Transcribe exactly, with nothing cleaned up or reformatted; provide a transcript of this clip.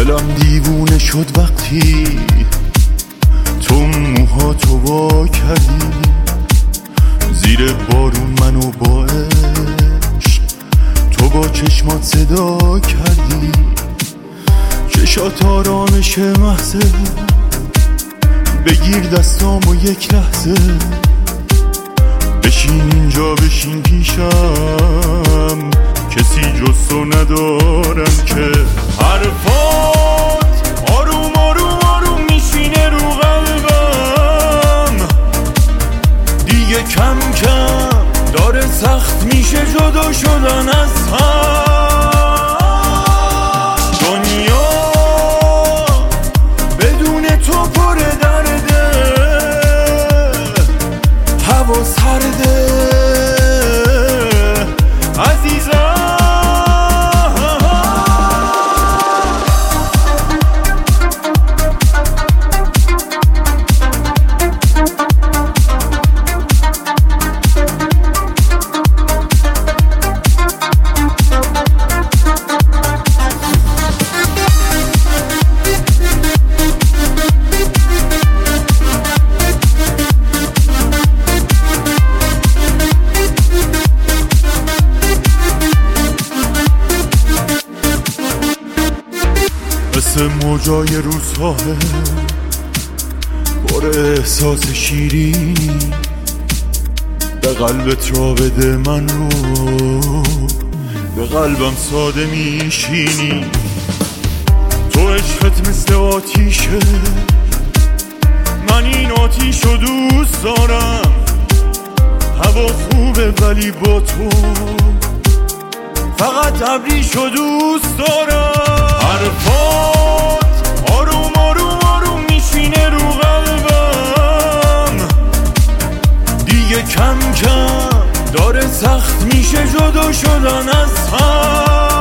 دلم دیوونه شد وقتی تو موها تو وا کردی، زیر بارون منو با عشق تو با چشمات صدا کردی. چشات آرامش محضه، بگیر دستامو یک لحظه، بشین اینجا بشین پیشم، کسی جز تو ندارم که. حرفات آروم آروم آروم میشینه رو قلبم، دیگه کم کم داره سخت میشه جدا شدن از هم. دنیا بدون تو پر درده، هوا سرده عزیزم. مثل موجای رو ساحل پر احساس شیرینی، به قلبت را بده من رو، به قلبم ساده میشینی. تو عشقت مثل آتیشه، من این آتیش رو دوست دارم. هوا خوبه ولی با تو فقط ابریشو دوست دارم. حرفات آروم آروم آروم میشینه رو قلبم، دیگه کم کم داره سخت میشه جدا شدن از هم.